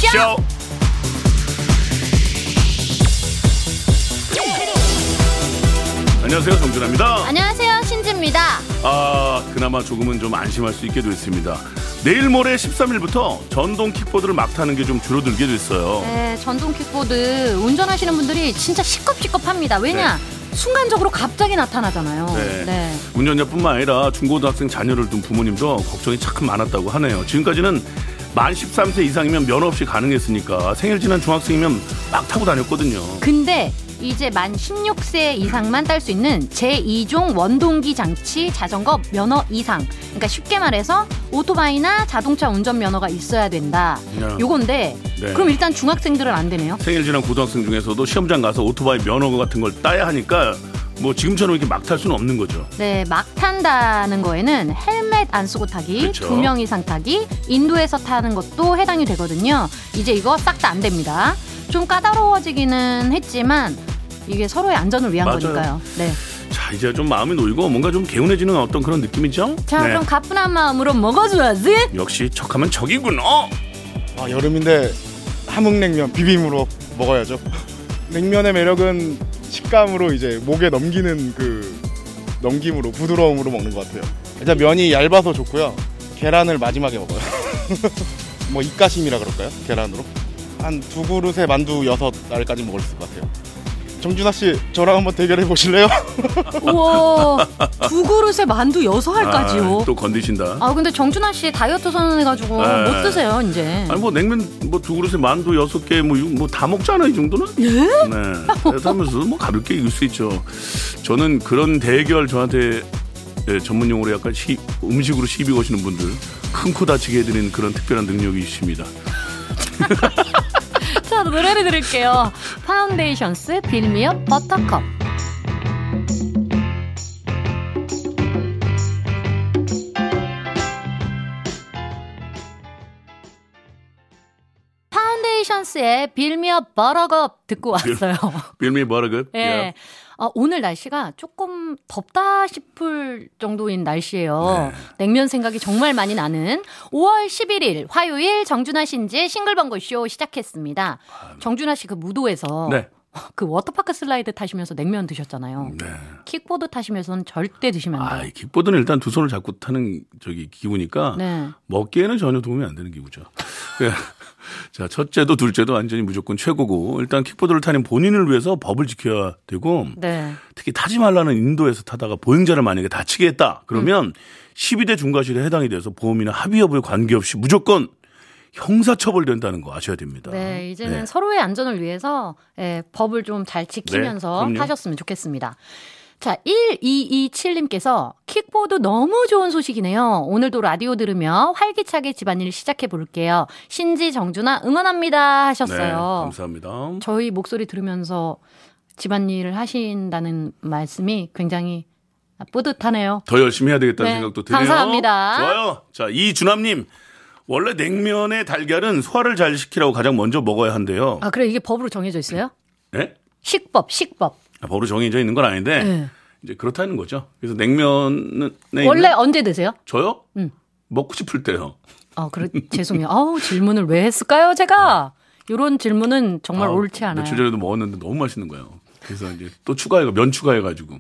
쇼. 안녕하세요, 정준하입니다. 안녕하세요, 신지입니다. 그나마 조금은 좀 안심할 수 있게 됐습니다. 내일 모레 13일부터 전동 킥보드를 막 타는 게 좀 줄어들게 됐어요. 네, 전동 킥보드 운전하시는 분들이 진짜 시겁시겁합니다. 왜냐? 네. 순간적으로 갑자기 나타나잖아요. 네. 네. 운전자뿐만 아니라 중고등학생 자녀를 둔 부모님도 걱정이 참 많았다고 하네요. 지금까지는 만 13세 이상이면 면허 없이 가능했으니까 생일 지난 중학생이면 막 타고 다녔거든요. 근데 이제 만 16세 이상만 딸 수 있는 제2종 원동기 장치 자전거 면허 이상. 그러니까 쉽게 말해서 오토바이나 자동차 운전 면허가 있어야 된다. 요건데 네. 그럼 일단 중학생들은 안 되네요. 생일 지난 고등학생 중에서도 시험장 가서 오토바이 면허 같은 걸 따야 하니까 뭐 지금처럼 이렇게 막 탈 수는 없는 거죠. 네, 막 탄다는 거에는 헬멧 안 쓰고 타기, 그렇죠. 2명 이상 타기, 인도에서 타는 것도 해당이 되거든요. 이제 이거 싹 다 안 됩니다. 좀 까다로워지기는 했지만 이게 서로의 안전을 위한 맞아요. 거니까요. 네. 자, 이제 좀 마음이 놓이고 뭔가 좀 개운해지는 어떤 그런 느낌이죠? 자, 네. 그럼 가뿐한 마음으로 먹어줘야지. 역시 척하면 척이군. 여름인데 함흥냉면 비빔으로 먹어야죠. 냉면의 매력은 식감으로 이제 목에 넘기는 그 넘김으로 부드러움으로 먹는 것 같아요. 일단 면이 얇아서 좋고요. 계란을 마지막에 먹어요. 뭐 입가심이라 그럴까요? 계란으로 한 2그릇에 만두 6알까지 먹을 수 있을 것 같아요. 정준하 씨, 저랑 한번 대결해 보실래요? 우와, 2그릇에 만두 6알까지요. 또 건드신다. 근데 정준하 씨 다이어트 선언해가지고 못 드세요 이제. 아니 뭐 냉면 뭐 2그릇에 만두 6개 뭐 다 먹잖아 이 정도는. 예? 네. 그렇다면서 뭐 가볍게 이길 수 있죠. 저는 그런 대결 저한테 전문 용어로 약간 음식으로 시비 거시는 분들 큰 코 다치게 해드리는 그런 특별한 능력이 있습니다. 자, 노래를 들을게요. 파운데이션스 빌미업 버터컵. 파운데이션스의 빌미업 버터컵 듣고 왔어요. 빌미업 버터컵? 네. Yeah. 오늘 날씨가 조금 덥다 싶을 정도인 날씨예요. 네. 냉면 생각이 정말 많이 나는 5월 11일 화요일 정준하 신지의 싱글벙글쇼 시작했습니다. 정준하 씨 그 무도에서 네. 그 워터파크 슬라이드 타시면서 냉면 드셨잖아요. 네. 킥보드 타시면서는 절대 드시면 안 돼요. 킥보드는 일단 두 손을 잡고 타는 기구니까 네. 먹기에는 전혀 도움이 안 되는 기구죠. 자, 첫째도 둘째도 완전히 무조건 최고고 일단 킥보드를 타는 본인을 위해서 법을 지켜야 되고 네. 특히 타지 말라는 인도에서 타다가 보행자를 만약에 다치게 했다 그러면 12대 중과실에 해당이 돼서 보험이나 합의 여부에 관계없이 무조건 형사처벌된다는 거 아셔야 됩니다. 네, 이제는 네. 서로의 안전을 위해서 법을 좀 잘 지키면서 네, 타셨으면 좋겠습니다. 자, 1227님께서 킥보드 너무 좋은 소식이네요. 오늘도 라디오 들으며 활기차게 집안일 시작해 볼게요. 신지 정준하 응원합니다 하셨어요. 네, 감사합니다. 저희 목소리 들으면서 집안일을 하신다는 말씀이 굉장히 뿌듯하네요. 더 열심히 해야 되겠다는 네, 생각도 드네요. 감사합니다. 좋아요. 자, 이준함님. 원래 냉면의 달걀은 소화를 잘 시키라고 가장 먼저 먹어야 한대요. 그래 이게 법으로 정해져 있어요? 네? 식법. 법으로 정해져 있는 건 아닌데 네. 이제 그렇다는 거죠. 그래서 냉면은 원래 언제 드세요? 저요? 먹고 싶을 때요. 죄송해요. 질문을 왜 했을까요, 제가? 이런 질문은 정말 옳지 않아요. 며칠 전에도 먹었는데 너무 맛있는 거예요. 그래서 이제 또 면 추가해가지고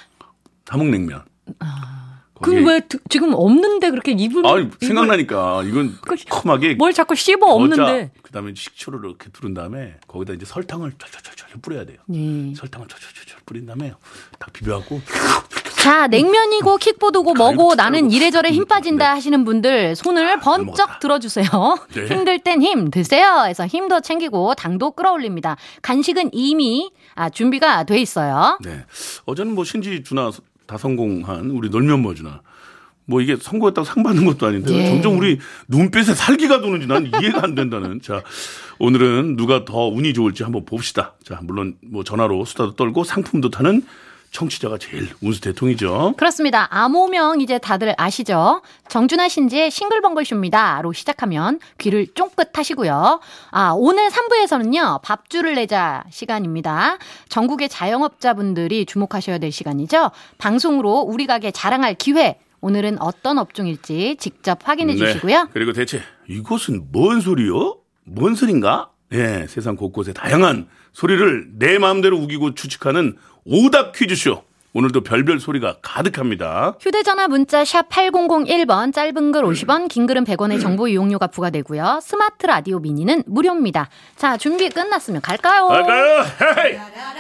함흥냉면. 그럼 왜 지금 없는데 그렇게 입을 생각나니까 이건 컴하게 뭘 자꾸 씹어 없는데 그다음에 식초를 이렇게 두른 다음에 거기다 이제 설탕을 쫙쫙쫙 뿌려야 돼요. 설탕을 쫙쫙쫙 뿌린 다음에 딱 비벼갖고 자, 냉면이고 킥보드고 뭐고 나는 이래저래 힘 빠진다 하시는 분들 손을 번쩍 들어주세요. 네. 힘들 땐 힘 드세요 해서 힘도 챙기고 당도 끌어올립니다. 간식은 이미 준비가 돼 있어요. 네. 어제는 뭐 신지 준하 다 성공한 우리 놀면뭐주나 뭐 이게 선거했다고 상 받는 것도 아닌데 예. 점점 우리 눈빛에 살기가 도는지 난 이해가 안 된다는. 자, 오늘은 누가 더 운이 좋을지 한번 봅시다. 자, 물론 뭐 전화로 수다도 떨고 상품도 타는 청취자가 제일 운수 대통이죠. 그렇습니다. 암호명 이제 다들 아시죠? 정준하 신지의 싱글벙글쇼입니다.로 시작하면 귀를 쫑긋 하시고요. 오늘 3부에서는요. 밥줄을 내자 시간입니다. 전국의 자영업자분들이 주목하셔야 될 시간이죠. 방송으로 우리 가게 자랑할 기회. 오늘은 어떤 업종일지 직접 확인해 주시고요. 그리고 대체 이것은 뭔 소리요? 뭔 소린가? 예, 세상 곳곳에 다양한 소리를 내 마음대로 우기고 추측하는 오답 퀴즈쇼. 오늘도 별별 소리가 가득합니다. 휴대전화 문자 샵 8001번, 짧은 글 50원, 긴 글은 100원의 정보 이용료가 부과되고요. 스마트 라디오 미니는 무료입니다. 자, 준비 끝났으면 갈까요? 갈까요? 헤이!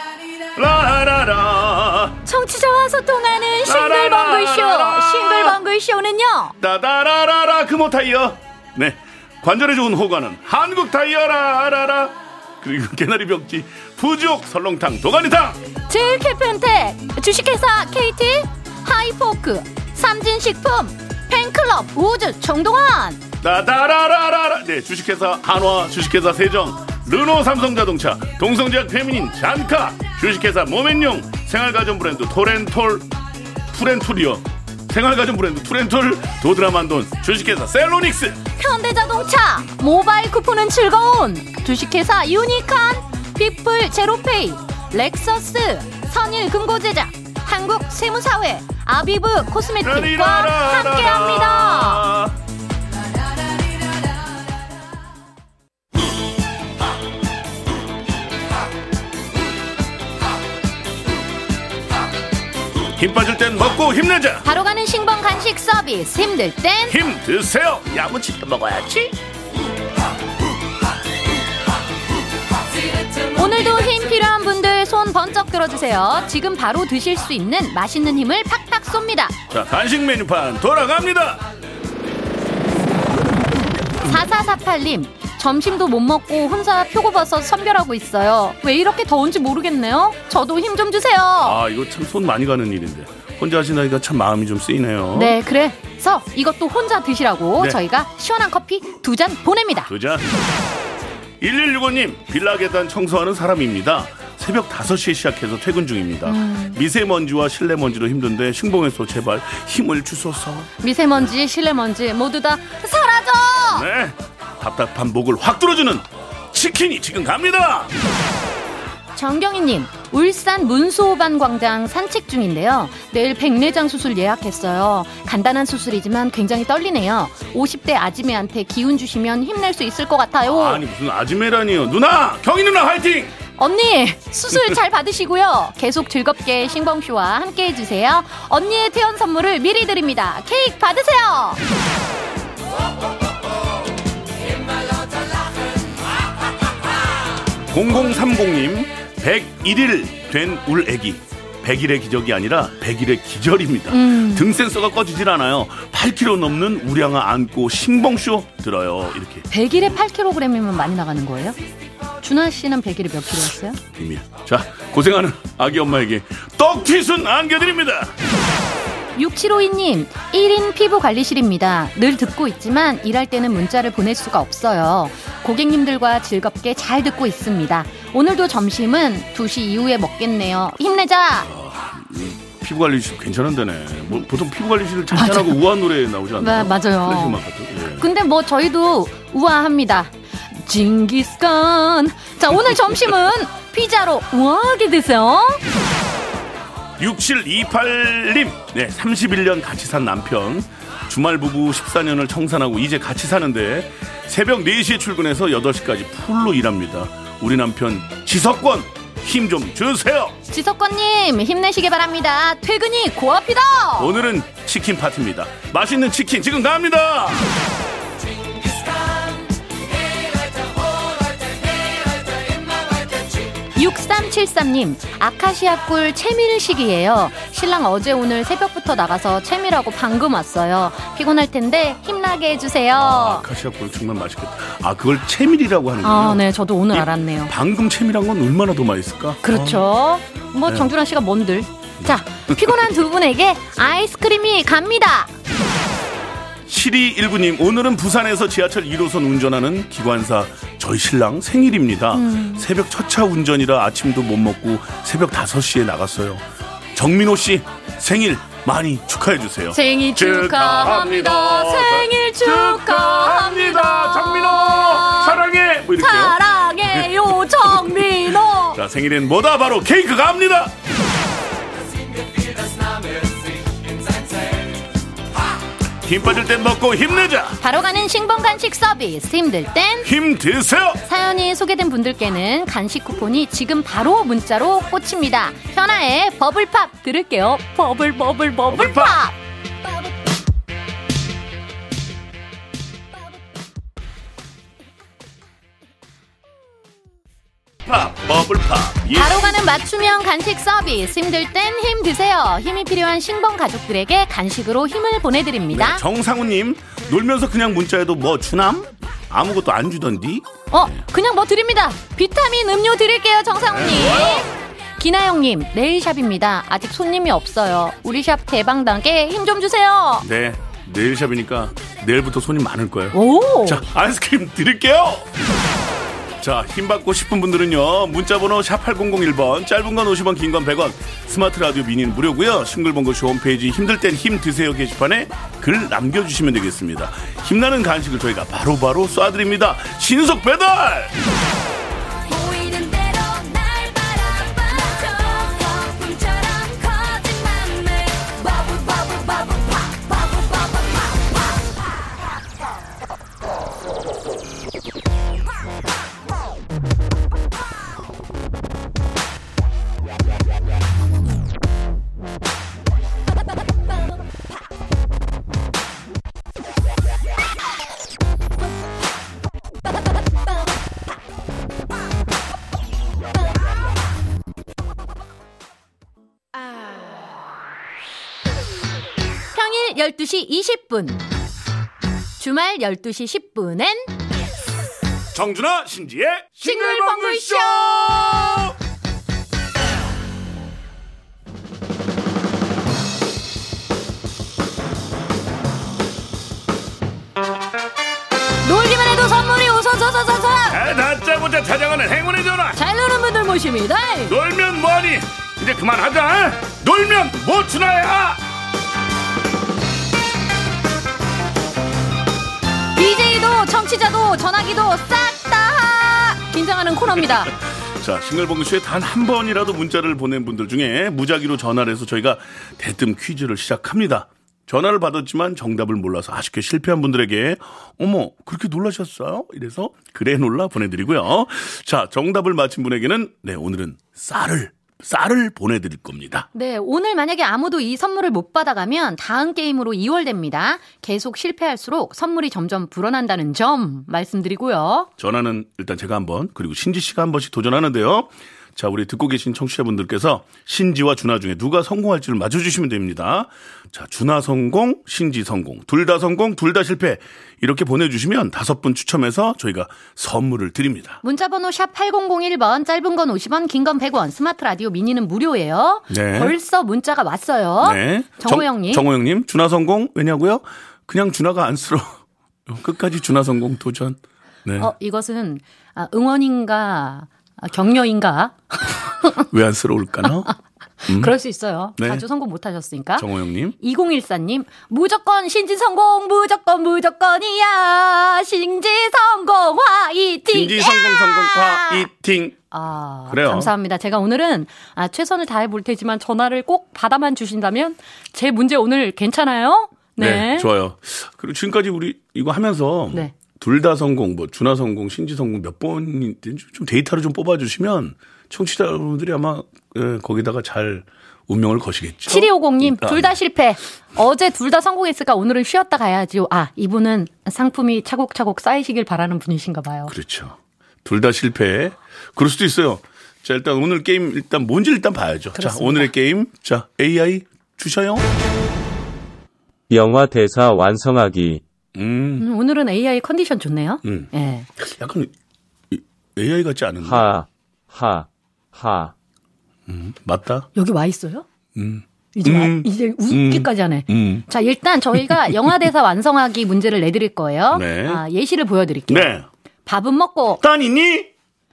라라라. 청취자와 소통하는 싱글벙글쇼. 싱글벙글쇼는요. 따다라라라 금호타이어. 네, 관절에 좋은 호가는 한국타이어라라라. 그리고 개나리 벽지 부지옥 설렁탕 도가니탕. 제일캐펜텍, 주식회사 KT, 하이포크, 삼진식품, 팬클럽 우주 정동환. 따다라라라. 네, 주식회사 한화, 주식회사 세정, 르노 삼성자동차, 동성제약 페미닌 잔카, 주식회사 모멘용, 생활가전 브랜드 토렌톨 푸렌툴이요, 생활가전 브랜드 투렌툴, 도드라만돈, 주식회사 셀로닉스, 현대자동차, 모바일 쿠폰은 즐거운 주식회사 유니칸, 피플 제로페이, 렉서스, 선일금고제작, 한국세무사회, 아비브 코스메틱과 함께합니다. 힘 빠질 땐 먹고 힘내자. 바로 가는 싱벙 간식 서비스. 힘들 땐 힘 드세요. 야무지게 먹어야지. 오늘도 힘 필요한 분들 손 번쩍 들어주세요. 지금 바로 드실 수 있는 맛있는 힘을 팍팍 쏩니다. 자, 간식 메뉴판 돌아갑니다. 4448님, 점심도 못 먹고 혼자 표고버섯 선별하고 있어요. 왜 이렇게 더운지 모르겠네요. 저도 힘 좀 주세요. 아, 이거 참 손 많이 가는 일인데 혼자 하시다니까 참 마음이 좀 쓰이네요. 네, 그래서 이것도 혼자 드시라고 네. 저희가 시원한 커피 2잔 보냅니다. 2잔. 1165님, 빌라 계단 청소하는 사람입니다. 새벽 5시에 시작해서 퇴근 중입니다. 미세먼지와 실내먼지로 힘든데 싱벙에서 제발 힘을 주소서. 미세먼지, 실내먼지 모두 다 사라져. 네, 답답한 목을 확 뚫어주는 치킨이 지금 갑니다. 정경희님, 울산 문수호반 광장 산책 중인데요. 내일 백내장 수술 예약했어요. 간단한 수술이지만 굉장히 떨리네요. 50대 아지매한테 기운 주시면 힘낼 수 있을 것 같아요. 아니 무슨 아지매라니요. 누나, 경희 누나 화이팅. 언니, 수술 잘 받으시고요. 계속 즐겁게 싱벙쇼와 함께 해주세요. 언니의 태연 선물을 미리 드립니다. 케이크 받으세요. 0030님, 101일 된 울 애기. 100일의 기적이 아니라 100일의 기절입니다. 등 센서가 꺼지질 않아요. 8kg 넘는 우량아 안고 싱벙쇼 들어요. 이렇게. 100일에 8kg이면 많이 나가는 거예요? 준하 씨는 100일에 몇 킬로였어요? 비밀. 자, 고생하는 아기 엄마에게 떡튀순 안겨드립니다. 6752님, 1인 피부관리실입니다. 늘 듣고 있지만 일할 때는 문자를 보낼 수가 없어요. 고객님들과 즐겁게 잘 듣고 있습니다. 오늘도 점심은 2시 이후에 먹겠네요. 힘내자. 피부관리실 괜찮은 데네. 뭐 보통 피부관리실 잔잔하고 우아한 노래 나오지 않나요? 맞아요. 클래식 음악 같은. 예. 근데 뭐 저희도 우아합니다. 징기스칸. 자, 오늘 점심은 피자로 우아하게 드세요. 6728님, 네, 31년 같이 산 남편. 주말 부부 14년을 청산하고 이제 같이 사는데 새벽 4시에 출근해서 8시까지 풀로 일합니다. 우리 남편 지석권 힘 좀 주세요. 지석권님 힘내시기 바랍니다. 퇴근이 고앞이다. 오늘은 치킨 파티입니다. 맛있는 치킨 지금 갑니다. 6373님, 아카시아 꿀 채밀식이에요. 신랑 어제 오늘 새벽부터 나가서 채밀하고 방금 왔어요. 피곤할 텐데 힘나게 해주세요. 아카시아 꿀 정말 맛있겠다. 아, 그걸 채밀이라고 하는군요. 아, 네, 저도 오늘 알았네요. 방금 채밀한 건 얼마나 더 맛있을까? 그렇죠. 뭐 네. 정준하 씨가 뭔들. 자, 피곤한 두 분에게 아이스크림이 갑니다. 7219님, 오늘은 부산에서 지하철 1호선 운전하는 기관사 저희 신랑 생일입니다. 새벽 첫차 운전이라 아침도 못 먹고 새벽 5시에 나갔어요. 정민호 씨 생일 많이 축하해 주세요. 생일 축하합니다. 생일 축하합니다. 정민호 사랑해. 뭐 이렇게요. 사랑해요 정민호. 자, 생일엔 뭐다? 바로 케이크 갑니다. 힘 빠질 땐 먹고 힘내자. 바로 가는 싱봉 간식 서비스. 힘들 땐 힘 드세요. 사연이 소개된 분들께는 간식 쿠폰이 지금 바로 문자로 꽂힙니다. 현아의 버블팝 들을게요. 버블팝. 버블팝. 예. 바로 가는 맞춤형 간식 서비스. 힘들 땐 힘 드세요. 힘이 필요한 싱봉 가족들에게 간식으로 힘을 보내드립니다. 네, 정상우님, 놀면서 그냥 문자에도 뭐 주남? 아무것도 안 주던디? 그냥 뭐 드립니다. 비타민 음료 드릴게요, 정상우님. 기나영님, 네일샵입니다. 아직 손님이 없어요. 우리 샵 대박나게 힘 좀 주세요. 네, 네일샵이니까 내일부터 손님 많을 거예요. 오. 자, 아이스크림 드릴게요. 자, 힘받고 싶은 분들은요, 문자번호 샵8001번, 짧은 건 50원, 긴 건 100원, 스마트 라디오 미니는 무료고요. 싱글벙글쇼 홈페이지 힘들 땐 힘 드세요 게시판에 글 남겨주시면 되겠습니다. 힘나는 간식을 저희가 바로바로 쏴드립니다. 신속 배달! 평일 12시 20분, 주말 12시 10분엔 정준하 신지의 싱글벙글쇼! 놀기만 해도 선물이 우선서서서서 다짜고짜 찾아가는 행운의 전화. 잘 노는 분들 모십니다. 놀면 뭐하니? 이제 그만하자. 놀면 뭐 주나야. DJ도 청취자도 전화기도 싹 다 긴장하는 코너입니다. 자, 싱글벙글쇼에 단 한 번이라도 문자를 보낸 분들 중에 무작위로 전화를 해서 저희가 대뜸 퀴즈를 시작합니다. 전화를 받았지만 정답을 몰라서 아쉽게 실패한 분들에게 어머 그렇게 놀라셨어요? 이래서 그래 놀라 보내드리고요. 자, 정답을 맞힌 분에게는 네, 오늘은 쌀을 보내드릴 겁니다. 네, 오늘 만약에 아무도 이 선물을 못 받아가면 다음 게임으로 이월됩니다. 계속 실패할수록 선물이 점점 불어난다는 점 말씀드리고요. 전화는 일단 제가 한번, 그리고 신지 씨가 한 번씩 도전하는데요. 자, 우리 듣고 계신 청취자분들께서 신지와 준하 중에 누가 성공할지를 맞춰주시면 됩니다. 자, 준하 성공, 신지 성공, 둘 다 성공, 둘 다 실패 이렇게 보내주시면 5분 추첨해서 저희가 선물을 드립니다. 문자번호 샵 8001번, 짧은 건 50원, 긴 건 100원, 스마트 라디오 미니는 무료예요. 네. 벌써 문자가 왔어요. 네. 정호영님. 정호영님, 준하 성공 왜냐고요? 그냥 준하가 안쓰러워. 끝까지 준하 성공 도전. 네. 이것은 응원인가 격려인가? 왜 안쓰러울까나? 그럴 수 있어요. 네. 자주 성공 못하셨으니까. 정호영님. 2014님, 무조건 신지 성공, 무조건이야. 신지 성공 화이팅. 신지 성공 화이팅. 그래요. 감사합니다. 제가 오늘은 최선을 다해 볼 테지만 전화를 꼭 받아만 주신다면 제 문제 오늘 괜찮아요? 네. 좋아요. 그리고 지금까지 우리 이거 하면서 네. 둘 다 성공, 뭐 준하 성공, 신지 성공 몇 번인지 좀 데이터를 좀 뽑아주시면 청취자분들이 아마 거기다가 잘 운명을 거시겠죠. 7250님, 둘 다 실패. 어제 둘 다 성공했으니까 오늘은 쉬었다 가야지요. 이분은 상품이 차곡차곡 쌓이시길 바라는 분이신가 봐요. 그렇죠. 둘 다 실패. 그럴 수도 있어요. 자, 일단 오늘 게임 일단 뭔지 일단 봐야죠. 그렇습니다. 자, 오늘의 게임. 자, AI 주셔요. 영화 대사 완성하기. 오늘은 AI 컨디션 좋네요. 네. 약간 AI 같지 않은데. 맞다. 여기 와 있어요? 이제 웃기까지 하네. 자, 일단 저희가 영화 대사 완성하기 문제를 내드릴 거예요. 네. 예시를 보여드릴게요. 네. 밥은 먹고. 딴 있니?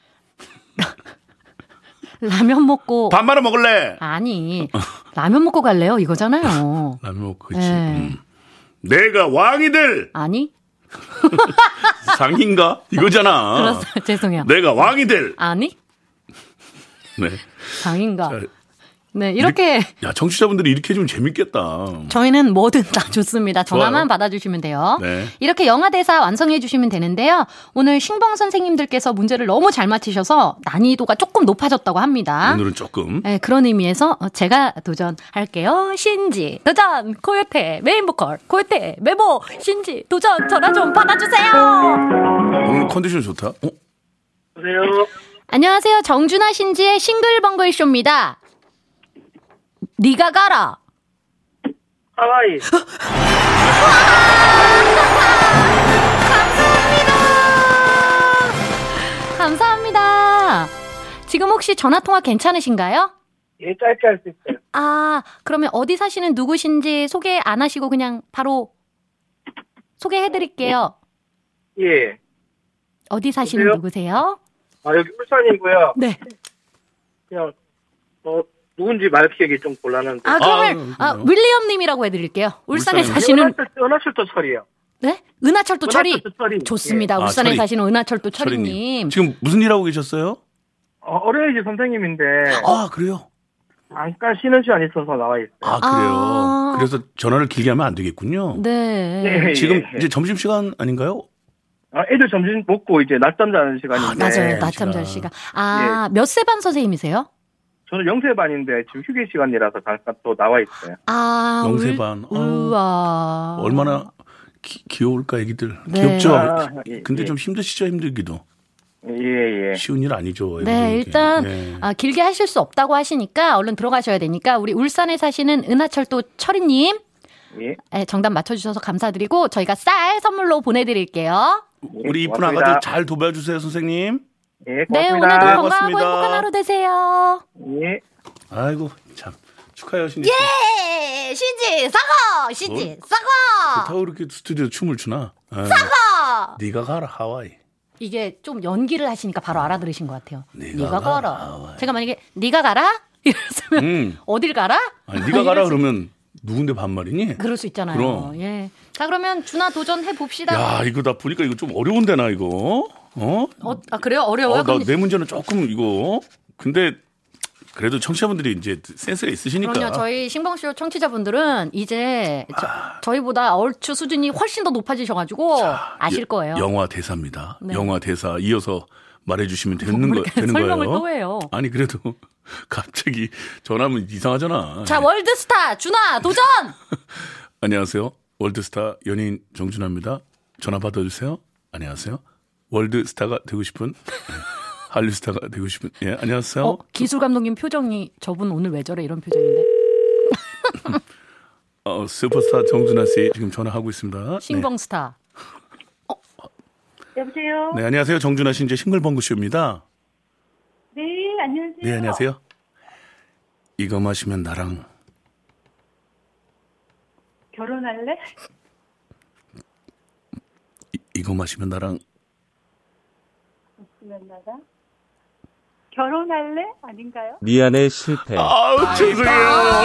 라면 먹고. 밥 말아 먹을래? 아니, 라면 먹고 갈래요? 이거잖아요. 라면 먹고, 그치. 내가 왕이 될. 아니. 상인가? 이거잖아. 그렇습니다. 죄송해요. 내가 왕이 될. 아니. 네. 상인가. 자, 네, 이렇게. 야, 청취자분들이 이렇게 해주면 재밌겠다. 저희는 뭐든 다 좋습니다. 전화만 받아주시면 돼요. 네. 이렇게 영화 대사 완성해 주시면 되는데요. 오늘 신봉 선생님들께서 문제를 너무 잘 맞히셔서 난이도가 조금 높아졌다고 합니다. 오늘은 조금. 네, 그런 의미에서 제가 도전할게요. 신지, 도전! 코요태, 메인 보컬, 코요태, 메모, 신지, 도전! 전화 좀 받아주세요! 오늘 컨디션 좋다. 안녕하세요. 안녕하세요. 정준하 신지의 싱글벙글 쇼입니다. 니가 가라. 하와이. 감사합니다. 지금 혹시 전화통화 괜찮으신가요? 예, 짧게 할 수 있어요. 아, 그러면 어디 사시는 누구신지 소개 안 하시고 그냥 바로 소개해드릴게요. 예. 어디 사시는 여보세요? 누구세요? 아, 여기 울산이고요. 네. 그냥, 누군지 말하기 좀 곤란한데. 아, 그러면, 윌리엄 님이라고 해드릴게요. 울산에 사시는. 은하철도 철이요. 네? 은하철도 철이. 은하철도 철이. 좋습니다. 예. 울산에 철이. 사시는 은하철도 철이님. 지금 무슨 일 하고 계셨어요? 어린이집 선생님인데. 아, 그래요? 잠깐 쉬는 시간 있어서 나와 있어요. 아, 그래요? 그래서 전화를 길게 하면 안 되겠군요. 네. 예, 지금 예. 이제 점심시간 아닌가요? 애들 점심 먹고 이제 낮잠 자는 시간인데. 맞아요. 낮잠 잘 시간. 아, 몇 세 반 선생님이세요? 저는 영세반인데 지금 휴게 시간이라서 잠깐 또 나와 있어요. 아, 영세반. 우와. 얼마나 귀여울까, 애기들. 네. 귀엽죠? 예, 근데 예. 좀 힘드시죠, 힘들기도. 예. 쉬운 일 아니죠. 네, 일단 네. 길게 하실 수 없다고 하시니까 얼른 들어가셔야 되니까 우리 울산에 사시는 은하철도 철이님 예. 네, 정답 맞춰주셔서 감사드리고 저희가 쌀 선물로 보내드릴게요. 우리 이쁜 고맙습니다. 아가들 잘 도와주세요, 선생님. 예, 네, 고맙습니다. 오늘도 네, 건강하고 고맙습니다. 행복한 하루 되세요. 예. 아이고, 참. 축하해요, 신지 씨. 예! 신지 싸고! 신지 싸고! 다 그렇게 스튜디오 춤을 추나? 싸고! 네가 가라, 하와이. 이게 좀 연기를 하시니까 바로 알아들으신 것 같아요. 네가 가라. 가라. 제가 만약에 네가 가라? 이랬으면 어딜 가라? 아니, 네가 가라 그러면 누군데 반말이니? 그럴 수 있잖아요. 그럼. 예. 자, 그러면 준하 도전해 봅시다. 야, 이거 나 보니까 이거 좀 어려운데, 나 이거. 그래요? 어려워요? 나 내 문제는 조금 이거. 근데 그래도 청취자분들이 이제 센스가 있으시니까. 그럼요. 저희 신봉쇼 청취자분들은 이제 저희보다 얼추 수준이 훨씬 더 높아지셔가지고 아실 거예요. 영화 대사입니다. 네. 영화 대사 이어서 말해주시면 되는 설명을 거예요. 또 해요. 아니 그래도 갑자기 전화하면 이상하잖아. 자, 월드스타 준하 도전! 안녕하세요. 월드스타 연예인 정준하입니다. 전화 받아주세요. 안녕하세요. 월드스타가 되고 싶은 한류스타가 되고 싶은 예 안녕하세요. 기술 감독님 표정이 저분 오늘 왜 저래 이런 표정인데. 슈퍼스타 정준하 씨 지금 전화하고 있습니다. 신봉스타. 여보세요? 네 안녕하세요. 정준하 씨 이제 싱글벙글 쇼입니다. 네, 안녕하세요. 네 안녕하세요. 이거 마시면 나랑 결혼할래? 이거 마시면 나랑 없으면 나가? 결혼할래? 아닌가요? 미안해 실패. 아우 죄송해요.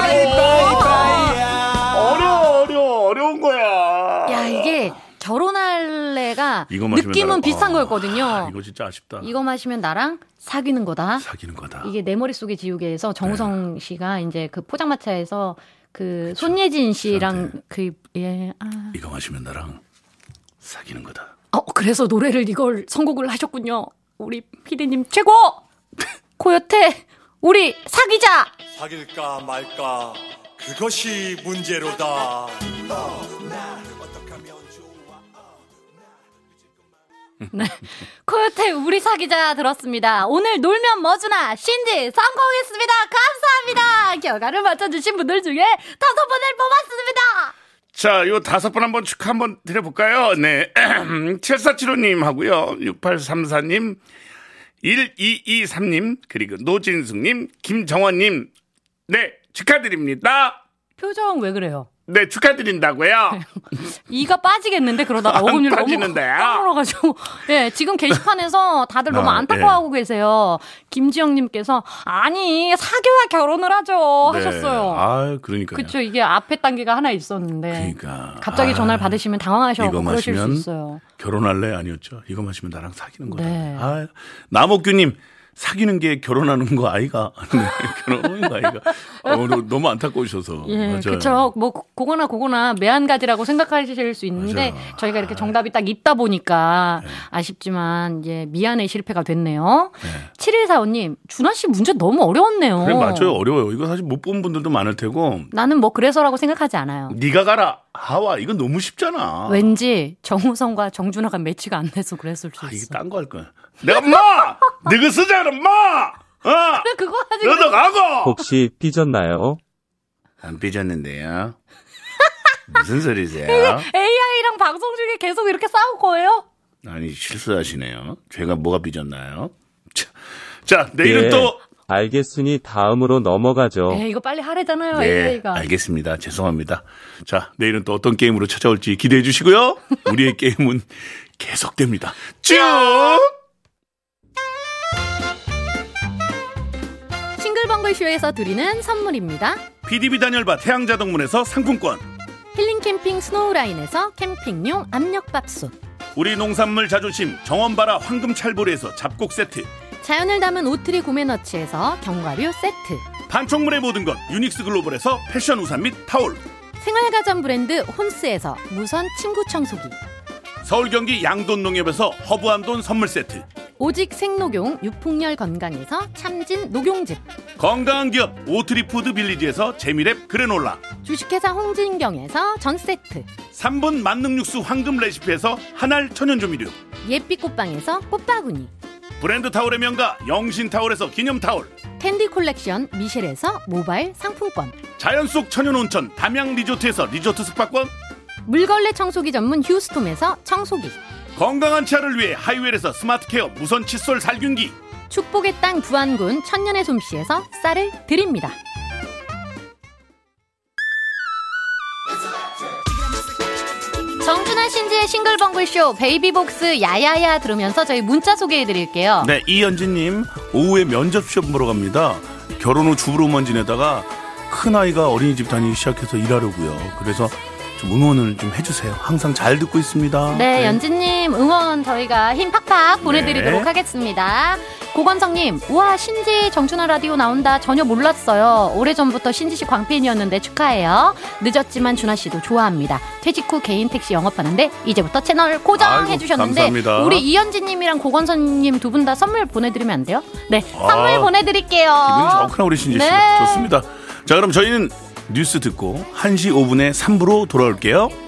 어려운 거야. 야, 이게 결혼할래가 이거 마시면 느낌은 나랑, 비슷한 거였거든요. 이거 진짜 아쉽다. 이거 마시면 나랑 사귀는 거다. 사귀는 거다. 이게 내 머릿속에 지우개에서 정우성 씨가 이제 그 포장마차에서 그 손예진 씨랑 이거 마시면 나랑 사귀는 거다. 그래서 노래를 이걸 선곡을 하셨군요. 우리 피디님 최고! 코요태, 우리 사귀자! 사귈까 말까 그것이 문제로다. 네. 코요태, 우리 사귀자 들었습니다. 오늘 놀면 뭐주나 신지 성공했습니다. 감사합니다. 결과를 맞춰주신 분들 중에 5분을 뽑았습니다. 자, 요 5분 한번 축하 한번 드려볼까요? 네. 7475님 하고요. 6834님, 1223님, 그리고 노진숙님, 김정원님. 네, 축하드립니다. 표정 왜 그래요? 네, 축하드린다고요. 이가 빠지겠는데 그러다가 어금니를 너무 빠지는데요? 까물어가지고 예, 지금 게시판에서 다들 너무 안타까워하고 계세요. 김지영님께서 아니 사귀어야 결혼을 하죠 하셨어요. 아, 그러니까요. 그렇죠. 이게 앞에 단계가 하나 있었는데 그러니까. 갑자기 전화를 받으시면 당황하셔서 이거 그러실 수 마시면 있어요. 결혼할래 아니었죠. 이거 마시면 나랑 사귀는 거다. 네. 아, 남옥규님 사귀는 게 결혼하는 거 아이가? 결혼하는 거 아이가? 너무 안타까우셔서. 예, 그렇죠. 뭐 그거나 매한가지라고 생각하실 수 있는데 맞아. 저희가 이렇게 정답이 딱 있다 보니까 네. 아쉽지만 이제 미안해 실패가 됐네요. 네. 7145님, 준하 씨 문제 너무 어려웠네요. 그래 맞아요. 어려워요. 이거 사실 못 본 분들도 많을 테고. 나는 뭐 그래서라고 생각하지 않아요. 네가 가라. 하와 이건 너무 쉽잖아. 왠지 정우성과 정준하가 매치가 안 돼서 그랬을 수 있어. 이게 딴 거 할 거야. 내가 마! 너가 쓰자 그럼 마! 그래 그거 하지. 너도 가고! 혹시 삐졌나요? 안 삐졌는데요. 무슨 소리세요? AI랑 방송 중에 계속 이렇게 싸울 거예요? 아니 실수하시네요. 제가 뭐가 삐졌나요? 자 내일은 또 알겠으니 다음으로 넘어가죠. 이거 빨리 하래잖아요. 네, AI가. 알겠습니다. 죄송합니다. 자, 내일은 또 어떤 게임으로 찾아올지 기대해 주시고요. 우리의 게임은 계속됩니다. 쭉! 싱글벙글쇼에서 드리는 선물입니다. PDB 단열바 태양자동문에서 상품권. 힐링 캠핑 스노우라인에서 캠핑용 압력밥솥. 우리 농산물 자존심 정원바라 황금찰보리에서 잡곡 세트. 자연을 담은 오트리 고메너치에서 견과류 세트. 판촉물의 모든 것 유닉스 글로벌에서 패션 우산 및 타올. 생활가전 브랜드 혼스에서 무선 침구 청소기. 서울 경기 양돈농협에서 허브암돈 선물 세트. 오직 생녹용 유풍열 건강에서 참진 녹용즙. 건강한 기업 오트리푸드 빌리지에서 재미랩 그래놀라. 주식회사 홍진경에서 전세트. 3분 만능 육수 황금 레시피에서 한알 천연조미료. 예빛 꽃방에서 꽃바구니. 브랜드 타올의 명가 영신타올에서 기념타올. 텐디 콜렉션 미셸에서 모바일 상품권. 자연 속 천연온천 담양리조트에서 리조트 스파권. 물걸레 청소기 전문 휴스톰에서 청소기. 건강한 치아를 위해 하이웰에서 스마트케어 무선 칫솔 살균기. 축복의 땅 부안군 천년의 솜씨에서 쌀을 드립니다. 정준하 신지의 싱글벙글쇼 베이비복스 야야야 들으면서 저희 문자 소개해드릴게요. 네, 이연진님 오후에 면접 시험 보러 갑니다. 결혼 후 주부로만 지내다가 큰아이가 어린이집 다니기 시작해서 일하려고요. 그래서 좀 응원을 좀 해주세요. 항상 잘 듣고 있습니다. 네, 연진님 응원 저희가 힘 팍팍 보내드리도록 하겠습니다. 고건성님, 우와 신지 정준하 라디오 나온다 전혀 몰랐어요. 오래전부터 신지씨 광팬이었는데 축하해요. 늦었지만 준하씨도 좋아합니다. 퇴직 후 개인 택시 영업하는데 이제부터 채널 고정해주셨는데 감사합니다. 우리 이현진님이랑 고건성님 두 분 다 선물 보내드리면 안 돼요? 네, 선물 보내드릴게요. 기분이 좋구나 우리 신지씨. 네. 좋습니다. 자, 그럼 저희는 뉴스 듣고 1시 5분에 3부로 돌아올게요.